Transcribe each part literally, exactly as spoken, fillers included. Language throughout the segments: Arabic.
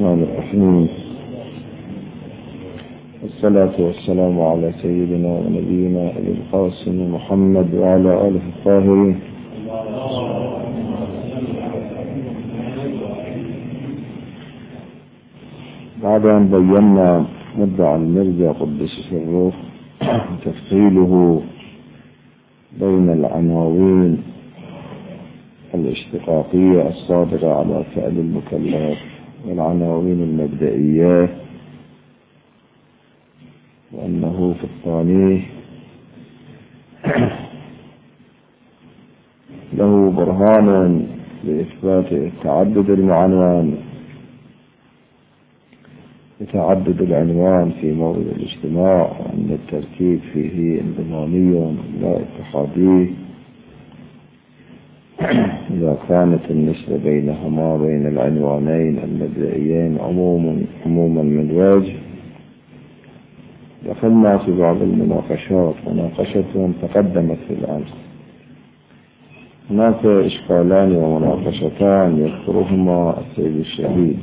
الرحمن الرحيم. والصلاة والسلام على سيدنا ونبينا أبي القاسم محمد وعلى آله الطاهرين. بعد أن بينا مدعى المرجع قدس سره تفصيله بين العناوين الاشتقاقية الصادرة على فعل المكلف والعناوين المبدئية، وأنه في الثاني له برهان لإثبات تعدد المعنوان يتعدد العنوان في موضع الاجتماع، وأن التركيب فيه انضمامي لا اتحادي إذا كانت النسبة بينهما بين العنوانين المبدئيين عموما عموما من وجه. دخلنا في بعض المناقشات مناقشة تقدمت في الأمس. هناك إشكالان ومناقشتان يذكرهما السيد الشهيد،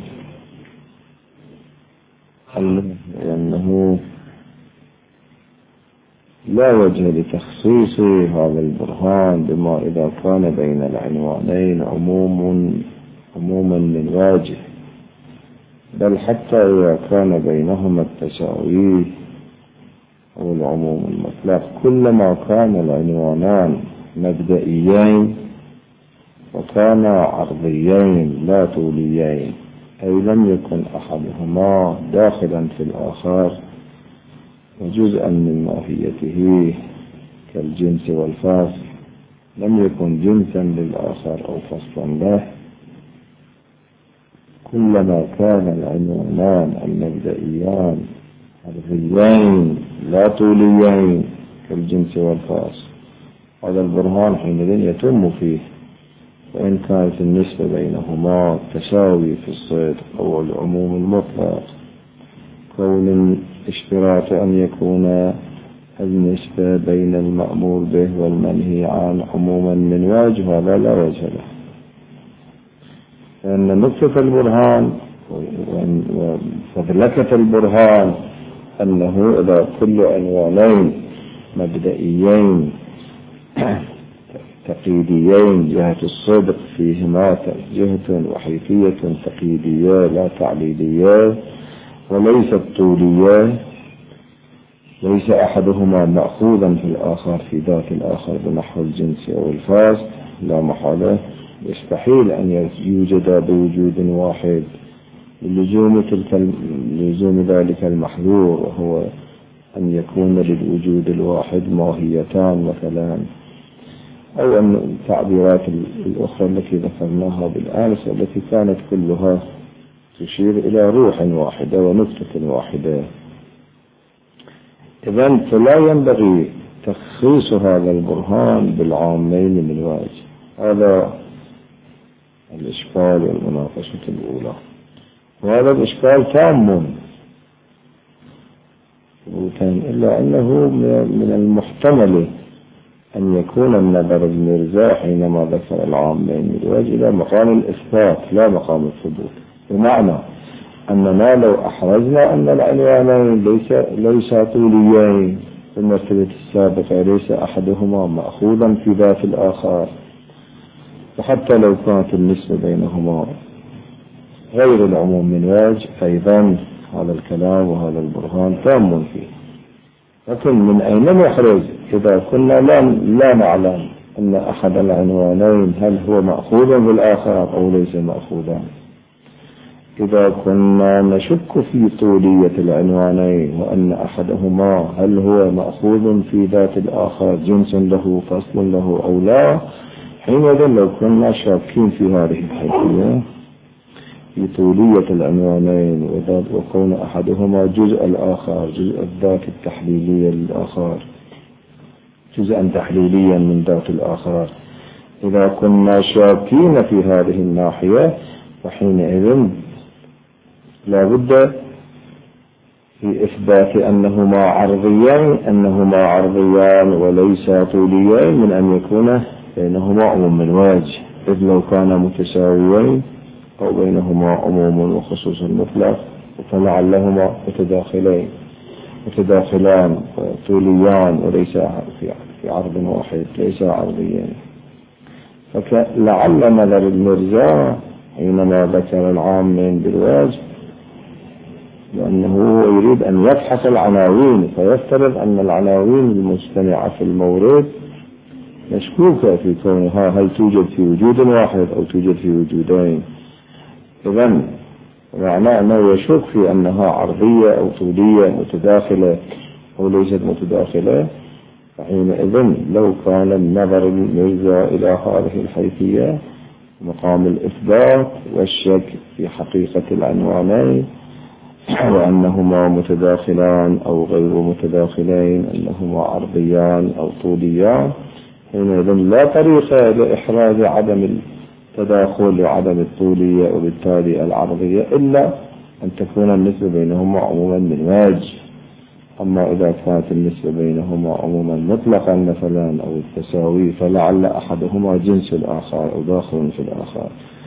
لأنه لا وجه لتخصيص هذا البرهان بما إذا كان بين العنوانين عموم عموما من واجه، بل حتى إذا كان بينهما التساوي أو العموم المطلق، كلما كان العنوانان مبدئيين وكان عرضيين لا طوليين، أي لم يكن أحدهما داخلا في الآخر وجزءا من ماهيته كالجنس والفصل، لم يكن جنسا للآخر أو فصلا له، كلما كان العنوانان المبدئيان عرضيين لا طوليين كالجنس والفصل، هذا البرهان حينئذ يتم فيه، وإن كانت النسبة بينهما تساوي في الصدق أو العموم المطلق. كون اشتراط أن يكون النسبة بين المأمور به والمنهي عنه عموما من وجه، هذا لا وجه له، لأن نقطة البرهان وفضلكة البرهان أنه إذا كل عنوانين مبدئيين تقييديين جهة الصدق فيهما جهة وحيثية تقييدية لا تعليلية وليست طولية، ليس أحدهما مأخوذا في الآخر في ذات الآخر بنحو الجنس أو الفصل، لا محالة يستحيل أن يوجد بوجود واحد للزوم تلك لزوم ذلك المحذور، وهو أن يكون للوجود الواحد ماهيتان مثلا، أو أن التعبيرات الأخرى التي ذكرناها بالأمس التي كانت كلها تشير إلى روح واحدة ونقطة واحدة. إذن فلا ينبغي تخصيص هذا البرهان بالعامين من وجه. هذا الإشكال والمناقشة الأولى، وهذا الإشكال تام إلا أنه من المحتمل أن يكون النظر المرزا حينما ذكر العامين من وجه إلى مقام الإثبات لا مقام الثبوت، بمعنى أننا لو أحرزنا أن العنوانين ليس ليس طوليين في المرتبة السابقة، ليس أحدهما مأخوذا في ذات الآخر، وحتى لو كانت النسبة بينهما غير العموم من وجه، أيضا هذا الكلام وهذا البرهان تام فيه. لكن من أين نحرز إذا كنا لا, لا نعلم أن أحد العنوانين هل هو مأخوذا بالآخر أو ليس مأخوذا؟ إذا كنا نشك في طولية العنوانين وأن أحدهما هل هو مأخوذ في ذات الآخر جنس له فصل له أو لا، حينئذ لو كنا شاكين في هذه الحيثية في طولية العنوانين وكون أحدهما جزء الآخر جزء الذات التحليلية للآخر جزءا تحليليا من ذات الآخر، إذا كنا شاكين في هذه الناحية فحينئذ لا بد في إثبات أنهما عرضيان أنهما عرضيان وليس طوليان من أن يكون بينهما عموم من وجه، إذ لو كان متساويين أو بينهما عموم وخصوص مطلق، فلعلهما متداخلين متداخلان طوليان وليس في عرض واحد، ليس عرضيين. فلعل نظر المرزا حينما ذكر العامين بالواجب لأنه يريد أن يبحث العناوين، فيفترض أن العناوين المجتمعة في المورد مشكوكة في كونها هل توجد في وجود واحد أو توجد في وجودين. إذن معناه أنه يشك في أنها عرضية أو طولية متداخلة أو ليست متداخلة. فحينئذ لو كان النظر المرزا إلى هذه الحيثية مقام الإثبات والشك في حقيقة العنوانين وأنهما متداخلان أو غير متداخلين، أنهما عرضيان أو طوليان، حينئذ لا طريق لإحراز عدم التداخل وعدم الطولية وبالتالي العرضية إلا أن تكون النسبة بينهما عموما من واجب. أما إذا كانت النسبة بينهما عموما مطلقا مثلا أو التساوي، فلعل أحدهما جنس الآخر أو داخل في الآخر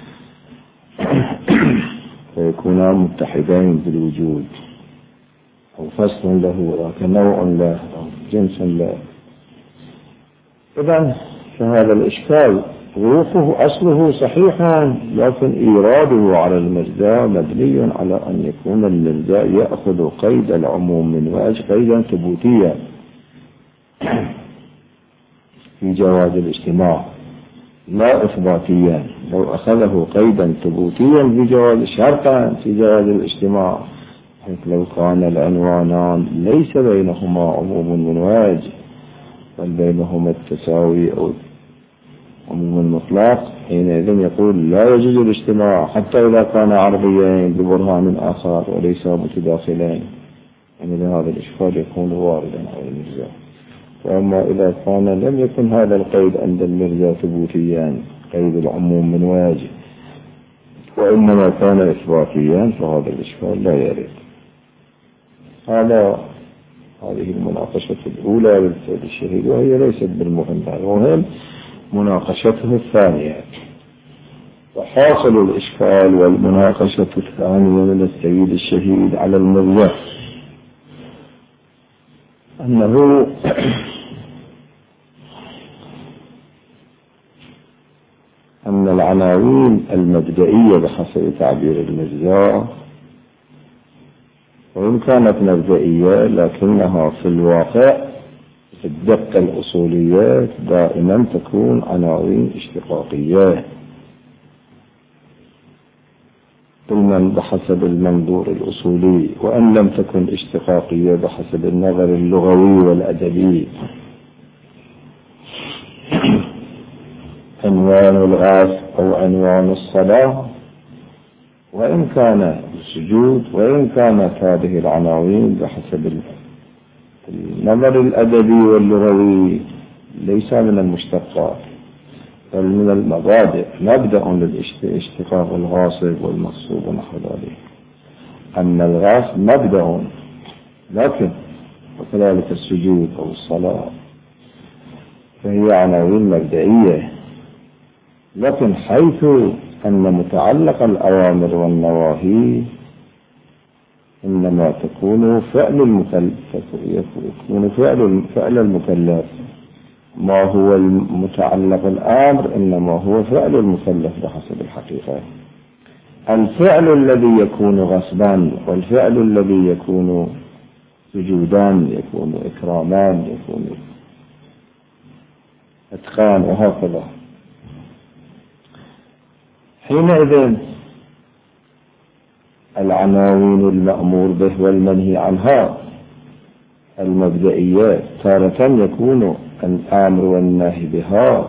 فيكونان متحدين بالوجود، أو فصل له ولكن نوع له أو جنس له. إذن فهذا الإشكال وقوعه أصله صحيحا، لكن إيراده على المرزا مبني على أن يكون المرزا يأخذ قيد العموم من وجه قيدا ثبوتيا في جواز الاجتماع لا إثباتيا. لو أخذه قيدا ثبوتيا في جواز شرطا في جواز الاجتماع، حيث لو كان العنوانان ليس بينهما عموم من وجه بل بينهما التساوي أو عموم المطلق، حينئذ يقول لا يجوز الاجتماع حتى إذا كان عرضيين ببرهان آخر وليس متداخلين. يعني هذا الإشكال يكون واردا على المرزا. وأما إذا كان لم يكن هذا القيد عند المرزا ثبوتيا قيد العموم من واجب وإنما كان إثباتيا، فهذا الإشكال لا يرد. هذا هذه المناقشة الأولى للسيد الشهيد، وهي ليست بالمهم، المهم مناقشته الثانية. وحاصل الإشكال والمناقشة الثانية من السيد الشهيد على المرزا أنه أن العناوين المبدئية بحسب تعبير المرزا وإن كانت مبدئية لكنها في الواقع في الدقة الأصولية دائما تكون عناوين اشتقاقية ضمن بحسب المنظور الأصولي، وأن لم تكن اشتقاقية بحسب النظر اللغوي والأدبي. عنوان الغاث أو عنوان الصلاة، وإن كان السجود، وإن كانت هذه العناوين بحسب النظر الأدبي واللغوي ليس من المشتقات بل من المبادئ، مبدأ للاشتقاق الغاصب والمغصوب ونحو ذلك. أن الغاث مبدأ، لكن وكذلك السجود أو الصلاة فهي عناوين مبدئية، لكن حيث أن متعلق الأوامر والنواهي إنما تكون فعل المكلف، يكون فعل فعل المكلف، ما هو المتعلق الأمر إنما هو فعل المكلف بحسب الحقيقة. الفعل الذي يكون غصبا والفعل الذي يكون سجودان يكون إكرامان يكون إتقان وهكذا. حينئذ العناوين المأمور به والمنهي عنها المبدئيات تارة يكون الأمر والنهي بها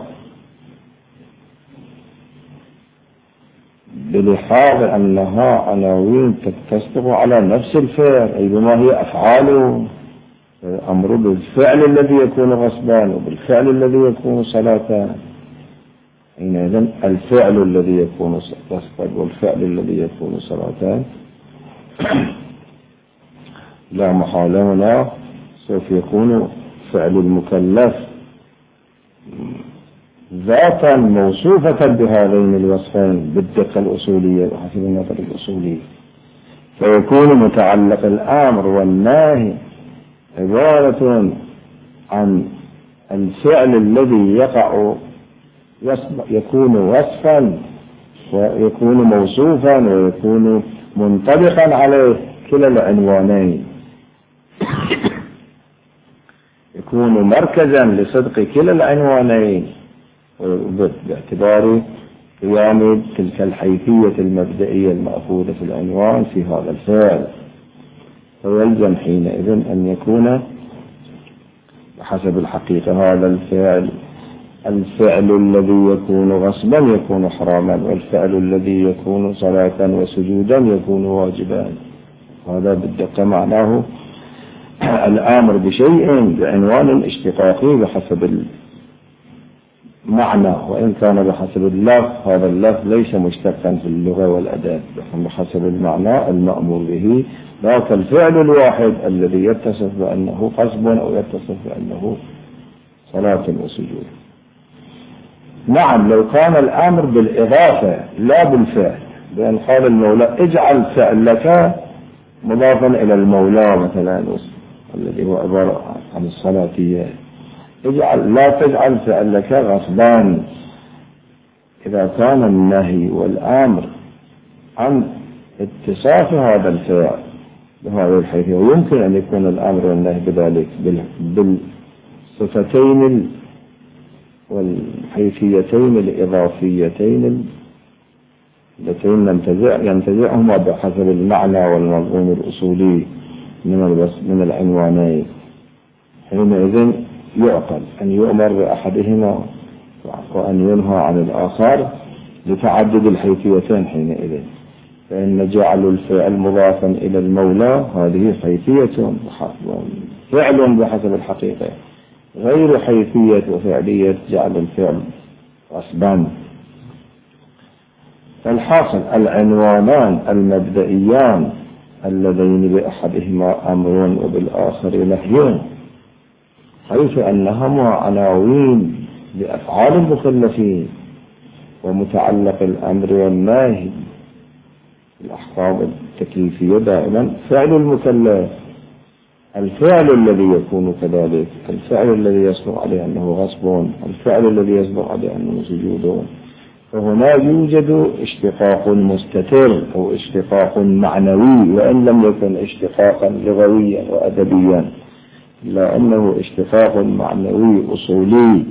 بلحاظ أنها عناوين تصدق على نفس الفعل، أي بما هي أفعاله، الأمر بالفعل الذي يكون غصبان وبالفعل الذي يكون صلاة. حينئذ الفعل الذي يكون غصبا والفعل الذي يكون صلاة لا محالة هنا سوف يكون فعل المكلف ذاتا موصوفة بهذين الوصفين بالدقة الأصولية وحسب النظر الأصولي، فيكون متعلق الأمر والنهي عبارة عن الفعل الذي يقع يكون وصفا ويكون موصوفا ويكون منطبقا عليه كلا العنوانين، يكون مركزا لصدق كلا العنوانين باعتبار قيام تلك الحيثية المبدئية المأخوذة في العنوان في هذا الفعل. فيلزم حينئذ أن يكون بحسب الحقيقة هذا الفعل الفعل الذي يكون غصبا يكون حراما، والفعل الذي يكون صلاة وسجودا يكون واجبا. هذا بالدقة معناه الآمر بشيء بعنوان اشتقاقي بحسب المعنى، وإن كان بحسب اللفظ هذا اللفظ ليس مشتقا في اللغة والأداء، بحسب المعنى المأمور به، ذاك الفعل الواحد الذي يتصف بأنه قصب أو يتصف بأنه صلاة وسجود. نعم لو كان الأمر بالإضافة لا بالفعل، بأن قال المولى اجعل فعلك مضافا إلى المولى مثلا الذي هو عبارة عن الصلاتية، اجعل لا تجعل فعلك غصبان. إذا كان النهي والأمر عن اتصاف هذا الفعل بهذه الحيثية، ويمكن أن يكون الأمر والنهي بذلك بالصفتين والحيثيتين الإضافيتين اللتين ينتزعهما بحسب المعنى والمضمون الأصولي من من العنوانين، حينئذ يعقل أن يؤمر بأحدهما وأن ينهى عن الآخر لتعدد الحيثيتين حينئذ. فإن جعل الفعل مضافا إلى المولى هذه حيثية فعل بحسب الحقيقة، غير حيثية وفعلية جعل الفعل غصبا. فالحاصل العنوانان المبدئيان اللذين بأحدهما أمر وبالآخر نهي، حيث أنهما عناوين لأفعال المكلفين، ومتعلق الأمر والنهي الأحكام التكليفية دائما فعل المكلف، الفعل الذي يكون كذلك، الفعل الذي يصدق عليه أنه غصب، الفعل الذي يصدق عليه أنه سجود. فهنا يوجد اشتقاق مستتر أو اشتقاق معنوي، وإن لم يكن اشتقاقا لغويا وأدبيا، إلا أنه اشتقاق معنوي أصولي.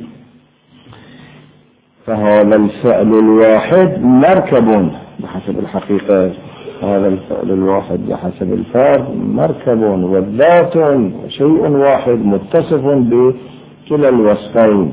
فهذا الفعل الواحد مركب بحسب الحقيقة، هذا الفعل الواحد بحسب الفرد مركب والذات شيء واحد متصف بكلا الوصفين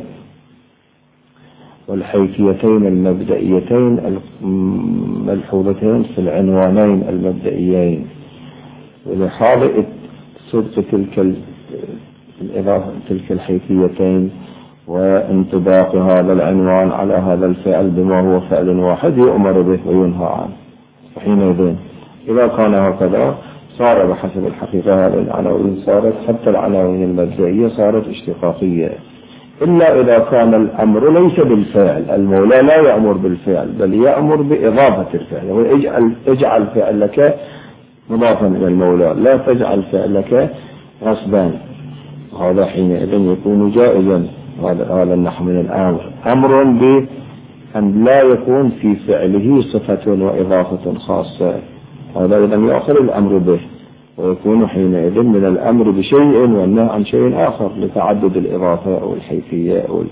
والحيثيتين المبدئيتين الملحوظتين في العنوانين المبدئيين. ولحاظ صدق تلك الإضافة تلك الحيثيتين وانطباق هذا العنوان على هذا الفعل بما هو فعل واحد يؤمر به وينهى عنه. حينئذ إذا كان هكذا صار بحسب الحقيقة هذه العناوين صارت حتى العناوين المبدئية صارت اشتقاقية، إلا إذا كان الأمر ليس بالفعل. المولى لا يأمر بالفعل بل يأمر بإضافة الفعل، اجعل اجعل فعلك مضافا إلى المولى، لا تجعل فعلك غصبا. هذا حينئذ يكون جائزا، هذا النحو من الأمر، أمر بأن لا يكون في فعله صفة وإضافة خاصة، هذا إذا يأخذ الأمر به، ويكون حينئذ من الأمر بشيء والنهي عن شيء آخر لتعدد الإضافة أو الحيثية أو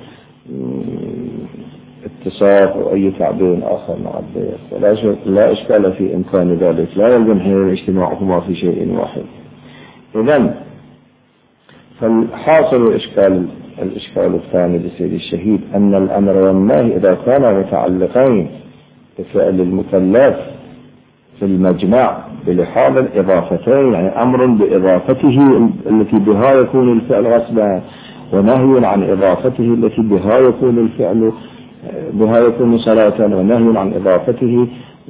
الاتصاف أو أي تعبير آخر مع البيت. فلا لا إشكال في إمكان ذلك، لا يلزم حين اجتماعهما في شيء واحد. إذن فالحاصل الإشكال الإشكال الثاني لسيد الشهيد أن الأمر والنهي إذا كانا متعلقين بفعل المكلف في المجمع بلحاظ الإضافتين، يعني أمر بإضافته التي بها يكون الفعل غصبا، ونهي عن إضافته التي بها يكون الفعل بها يكون صلاة، ونهي عن إضافته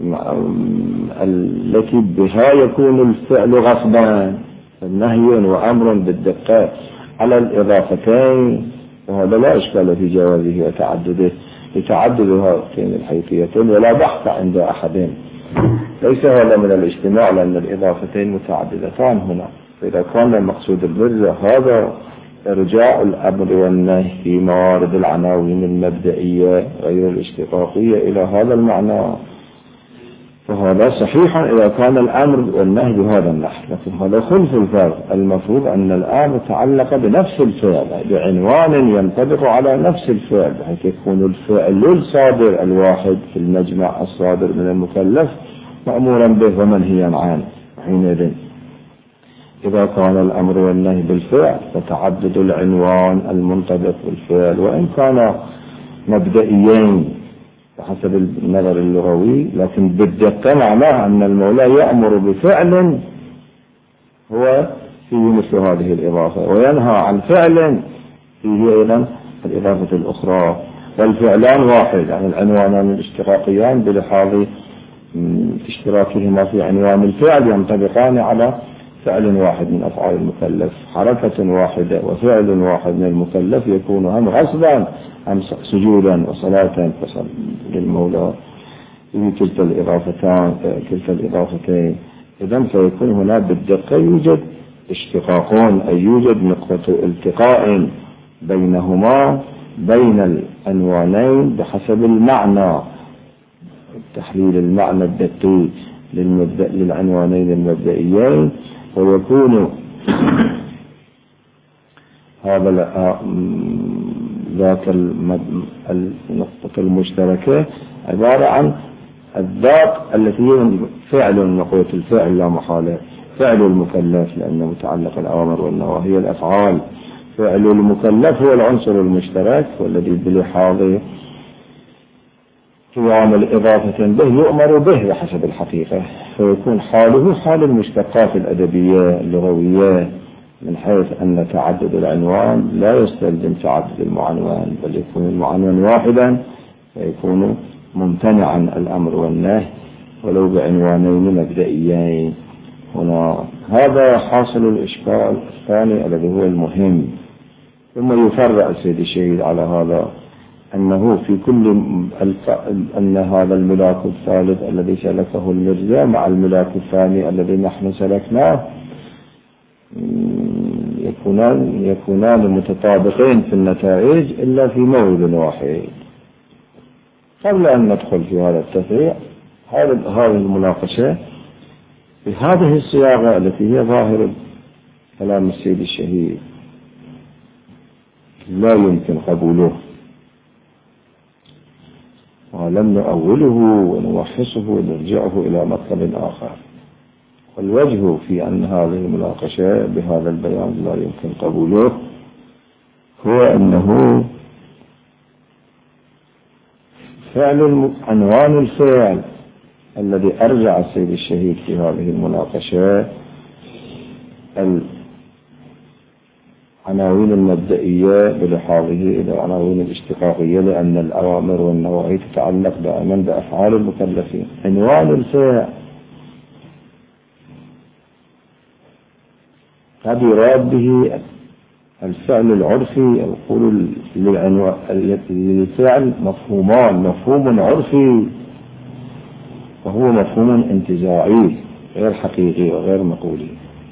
التي بها يكون الفعل غصبا. النهي وأمر بالدقة على الإضافتين وهذا لا إشكال في جوازه وتعدده لتعدد هاتين الحيثيتين ولا بحث عند أحد. ليس هذا من الاجتماع لأن الإضافتين متعددتان هنا. فإذا كان المقصود المرجع هذا إرجاع الأمر والنهي في موارد العناوين المبدئية غير الاشتقاقية إلى هذا المعنى، فهذا صحيح إذا كان الأمر والنهي بهذا النحو. لكن هذا خلف الفرق. المفروض أن الأمر تعلق بنفس الفعل بعنوان ينطبق على نفس الفعل، بحيث يكون الفعل الصادر الواحد في المجمع الصادر من المكلف مأمورا به ومنهيا عنه. حينئذ إذا كان الأمر والنهي بالفعل فتعدد العنوان المنطبق بالفعل وإن كان مبدئيين بحسب النظر اللغوي، لكن بالدقة معناه أن المولى يأمر بفعل هو فيه مثل هذه الإضافة وينهى عن فعل فيه أيضا الإضافة الأخرى، والفعلان واحد يعني العنوانان الاشتقاقيان بلحاظ اشتراكهما في عنوان الفعل ينطبقان على فعل واحد من أفعال المكلف. حركة واحدة وفعل واحد من المكلف يكون هم غصبا أم سجودا وصلاة للمولى في كلتا الإضافتان كلتا الإضافتين. إذن فيكون هنا بالدقة يوجد اشتقاقون أي يوجد نقطة التقاء بينهما بين العنوانين بحسب المعنى، تحليل المعنى الدقيق للعنوانين المبدئيين، ويكون هذا ذاك النقطة المشتركة عبارة عن الذات التي هي فعل نقول الفعل لا محالة فعل المكلف لأنه متعلق الأوامر والنواهي الأفعال. فعل المكلف هو العنصر المشترك والذي بلحاظه قيام الإضافة به يؤمر به بحسب الحقيقة، فيكون حاله حال المشتقات الأدبية اللغوية من حيث أن تعدد العنوان لا يستلزم تعدد المعنوان، بل يكون المعنوان واحدا فيكون ممتنعا الأمر والنهي ولو بعنوانين مبدئيين. هنا هذا حاصل الإشكال الثاني الذي هو المهم. ثم يفرع السيد الشهيد على هذا أنه في كل أن هذا الملاك الثالث الذي سلكه المرجع مع الملاك الثاني الذي نحن سلكناه يكونان يكونان متطابقين في النتائج إلا في موعد واحد. قبل أن ندخل في هذا التفريع هذه المناقشة بهذه الصياغة التي هي ظاهر كلام السيد الشهيد لا يمكن قبوله، ولم نؤوله ونوحصه ونرجعه إلى مطلب آخر. والوجه في أن هذه المناقشة بهذا البيان لا يمكن قبوله هو أنه فعل عنوان الفعل الذي أرجع السيد الشهيد في هذه المناقشة العناوين المبدئية بلحاظه إلى العناوين الاشتقاقية، لأن الأوامر والنواهي تتعلق دائما بأفعال المكلفين. عنوان الفعل قد يراد به الفعل العرفي، يقول للفعل مفهومان، مفهوم عرفي وهو مفهوم انتزاعي غير حقيقي وغير مقولي،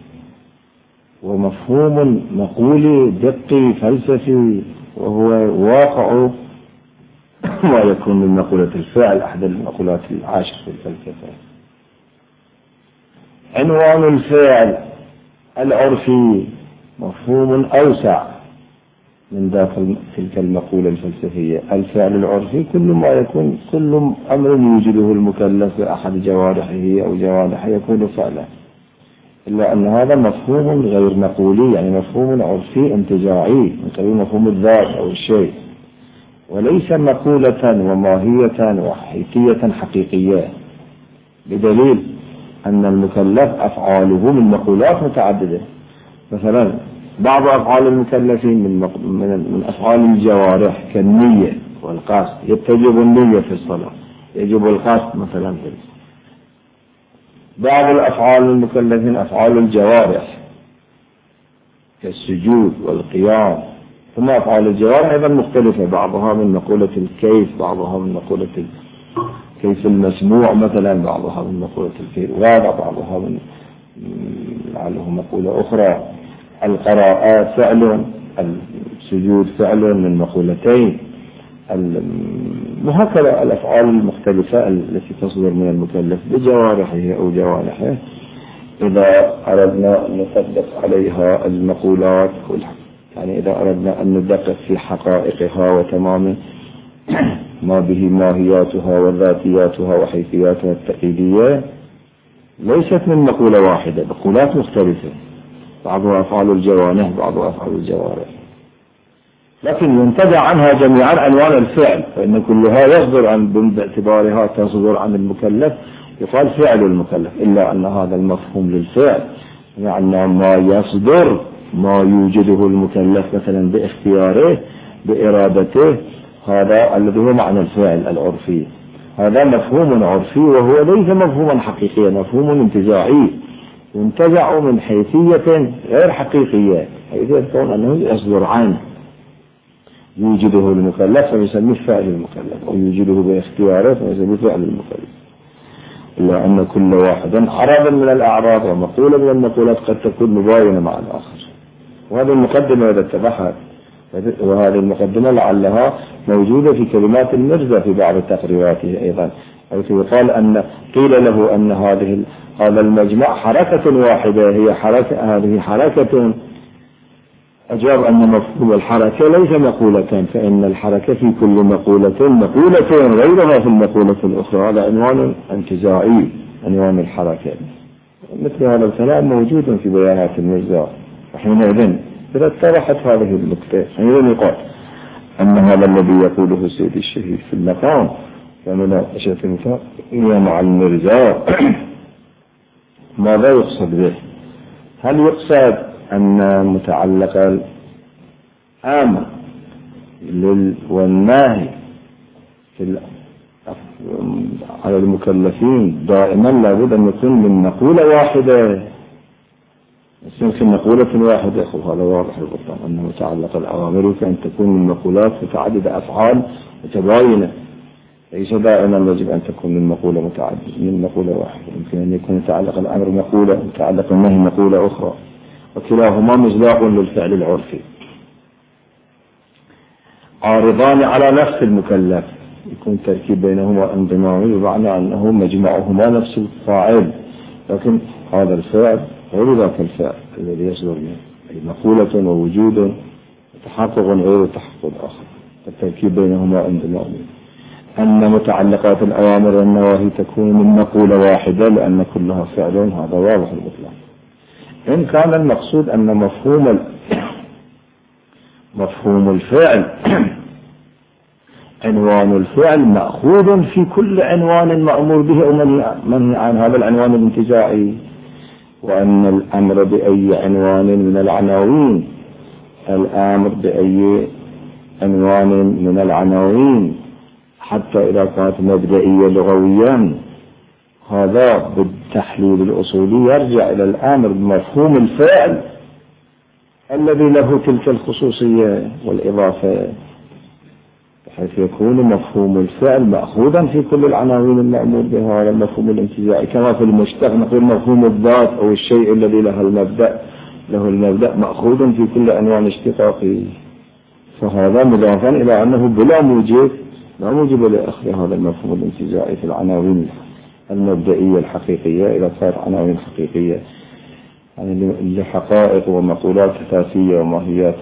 ومفهوم مقولي دقي فلسفي وهو واقع ما يكون من مقولة الفعل، أحد المقولات العاشر في الفلسفة. عنوان الفعل العرفي مفهوم أوسع من داخل تلك المقولة الفلسفية. الفعل العرفي كل ما يكون كل أمر يوجده المكلف بأحد جوارحه أو جوارحه يكون فعلا، إلا أن هذا مفهوم غير مقولي، يعني مفهوم عرفي انتزاعي من قبيل مفهوم الذات أو الشيء، وليس مقولة وماهية وحيثية حقيقية، بدليل أن المكلف أفعاله من مقولات متعددة. مثلا بعض أفعال المكلفين من, من, من أفعال الجوارح كالنية والقصد، يتجب النية في الصلاة، يجب القصد مثلا. بعض الأفعال المكلفين أفعال الجوارح كالسجود والقيام ثم أفعال الجوارح أيضا مختلفة، بعضها من مقولة الكيف، بعضها من مقولة كيف المسموع مثلا، بعضها من مقولة الكيف الواضع، بعضها من لعله مقولة أخرى. القراءات فعل، السجود فعل من مقولتين، وهكذا الأفعال المختلفة التي تصدر من المكلف بجوارحه أو جوارحه إذا أردنا أن نطبق عليها المقولات كلها، يعني إذا أردنا أن ندقق في حقائقها وتمام ما به ماهياتها وذاتياتها وحيثياتها التقليدية، ليست من مقولة واحدة، مقولات مختلفة، بعضها أفعال الجوانح بعضها أفعال الجوارح، لكن ينتزع عنها جميعا عنوان الفعل، فإن كلها يصدر عن باعتبارها تصدر عن المكلف يقال فعل المكلف، إلا أن هذا المفهوم للفعل يعني ما يصدر ما يوجده المكلف مثلا باختياره بإرادته، هذا الذي هو معنى الفعل العرفي. هذا مفهوم عرفي وهو ليس مفهوما حقيقيا، مفهوم انتزاعي ينتزع من حيثية غير حقيقية، حيثية تكون أنه يصدر عنه يوجده المكلف فيسميه فعل المكلف، أو يوجده باختياره فيسميه فعل المكلف، إلا أن كل واحد عرضا من الأعراض ومقولة من المقولات قد تكون مباينة مع الآخر. وهذه المقدمة إذا اتبعها، وهذه المقدمة لعلها موجودة في كلمات المرزا في بعض تقريراته أيضا، حيث يقال أن قيل له أن هذه هذا المجمع حركة واحدة، هي حركة، هذه حركة، أجاب أن مفهوم الحركة ليس مقولة، فإن الحركة في كل مقولة مقولة غيرها في المقولة الأخرى، هذا عنوان انتزاعي، عنوان الحركة. مثل هذا الكلام موجود في بيانات المرزا، وحينئذ إذا اتضحت هذه النقطة حينئذ يقال أن هذا الذي يقوله السيد الشهيد في المقام كمناقشة مع المرزا ماذا يقصد به؟ هل يقصد أن متعلق الأمر والنهي على المكلفين دائما لابد أن يكون من مقولة واحدة، يمكن مقولة واحدة، هذا واضح البطان أنه متعلق الأوامر كأن تكون من مقولات متعددة أفعال متباينة، ليس دائما يجب أن تكون من مقولة متعددة من مقولة واحدة، يمكن أن يكون متعلق الأمر مقولة متعلق النهي مقولة أخرى، وكلاهما مصداق للفعل العرفي، عارضان على نفس المكلف، يكون تركيب بينهما انضمامي بمعنى أنه مجمعهما نفس الفاعل، لكن هذا الفعل غير ذاك الفعل الذي يصدر منه، أي مقولة ووجود وتحقق غير تحقق آخر، التركيب بينهما انضمامي. أن متعلقات الأوامر والنواهي تكون من مقولة واحدة لأن كلها فعل، هذا واضح الإطلاق. إن كان المقصود أن مفهوم مفهوم الفعل عنوان الفعل مأخوذ في كل عنوان مأمور به أو منهي عن هذا العنوان الانتزاعي، وأن الأمر بأي عنوان من العناوين، الأمر بأي عنوان من العناوين حتى إذا كانت مبدئية لغويا، هذا بالتحليل الأصولي يرجع إلى الأمر بمفهوم الفعل الذي له تلك الخصوصية والإضافة، بحيث يكون مفهوم الفعل مأخوذا في كل العناوين المأمور بها، هذا المفهوم الانتزاعي. كما في المشتق نقول مفهوم الذات أو الشيء الذي له المبدأ له المبدأ مأخوذ في كل عنوان اشتقاقي، فهذا مضافا إلى أنه بلا موجب لا موجب لأخذ هذا المفهوم الانتزاعي في العناوين المبدئية الحقيقية إذا صارت عناوين حقيقية، يعني لحقائق ومقولات ذاتية وماهيات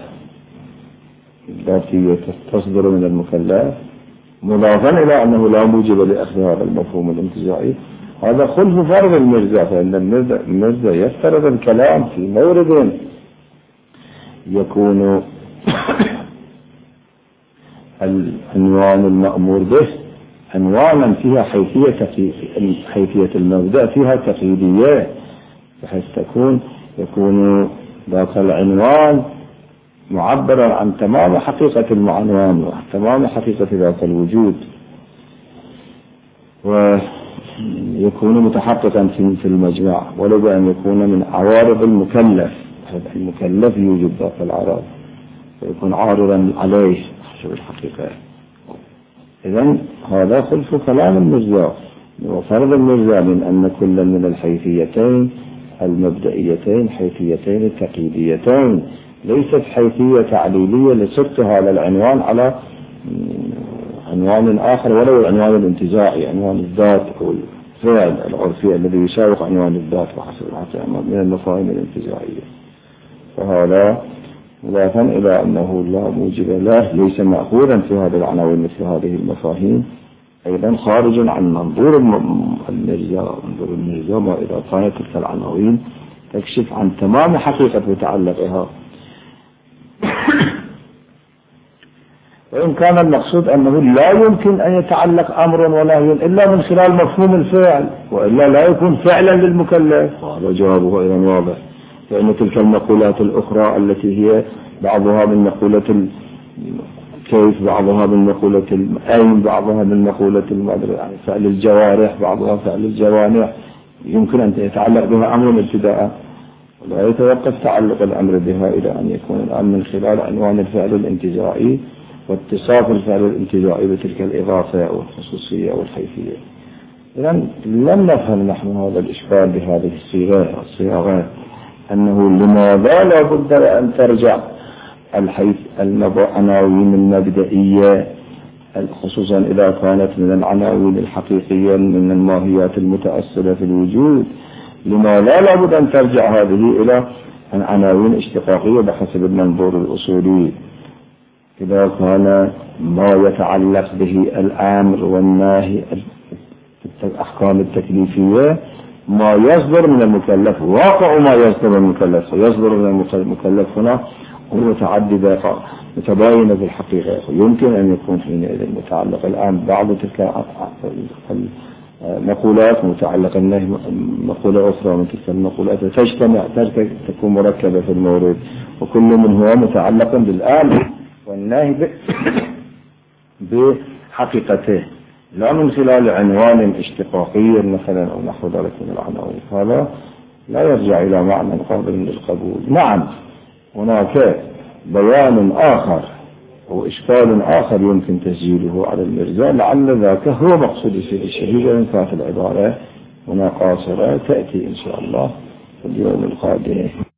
ذاتية تصدر من المكلف، مضافا إلى أنه لا موجب لأخذ هذا المفهوم الانتزاعي. هذا خلف فرض المرزا، فإن المرزا يفترض الكلام في مورد يكون العنوان المأمور به عنوانا فيها حيثية حيثية المبدأ فيها تقييدية، بحيث تكون يكون ذاك العنوان معبرا عن تمام حقيقة المعنوان وتمام حقيقة ذاك الوجود، ويكون متحققا في المجمع، ولو أن يكون من عوارض المكلف، المكلف يوجد ذاك العرض، ويكون عارضا عليه حسب الحقيقة. إذن هذا خلف كلام المرزا، وفرض المرزا من أن كل من الحيثيتين المبدئيتين حيثيتين تقييديتين، ليست حيثية تعليلية لصدق هذا العنوان على عنوان آخر ولو العنوان الانتزاعي، عنوان الذات أو الفعل العرفي الذي يساوق عنوان الذات وحسب من المفاهيم الانتزاعية. فهذا مضافا إلى أنه لا موجب له ليس مأخوذا في هذه العناوين مثل هذه المفاهيم، أيضا خارج عن منظور المرزا. منظور المرزا ما إذا كانت تلك العناوين تكشف عن تمام حقيقة متعلقها. وإن كان المقصود أنه لا يمكن أن يتعلق أمر ولا نهي إلا من خلال مفهوم الفعل، وإلا لا يكون فعلا للمكلف. هذا جوابه أيضا واضح، لأن تلك المقولات الأخرى التي هي بعضها من مقولة الكيف، بعضها من مقولة الأين، بعضها من مقولة يعني فعل الجوارح، بعضها فعل الجوانح، يمكن أن يتعلق بها أمر ابتداء، ولا يتوقف تعلق الأمر بها إلى أن يكون الآن من خلال عنوان الفعل الانتزاعي واتصاف الفعل الانتزاعي بتلك الإضافة أو الخصوصية أو الحيثية. إذن لم نفهم نحن هذا الإشكال بهذه الصيغة الصياغات، أنه لماذا لا بد أن ترجع الحيث العناوين المبدئية خصوصا إذا كانت من العناوين الحقيقية من الماهيات المتأصلة في الوجود، لماذا لا بد أن ترجع هذه إلى عناوين اشتقاقية بحسب المنظور الأصولي؟ إذا كان ما يتعلق به الأمر والنهي الأحكام التكليفية ما يصدر من المكلف، واقع ما يصدر من المكلف، يصدر من المكلف هنا ومتعددة متباينة في الحقيقة، يمكن أن يكون حينئذ متعلق الآن بعض تلك المقولات متعلق النهي مقولة أخرى من تلك المقولات تجتمع تكون مركبة في المورد، وكل منها متعلق بالآمر والنهي بحقيقته لا من خلال عنوان اشتقاقي مثلا أو نحو ذلك من العناوين. هذا لا يرجع إلى معنى قابل للقبول. نعم هناك بيان آخر وإشكال آخر يمكن تسجيله على المرزا، لعل ذاك هو مقصود السيد الشهيد، وإن كانت العبارة هنا قاصرة تأتي إن شاء الله في اليوم القادم.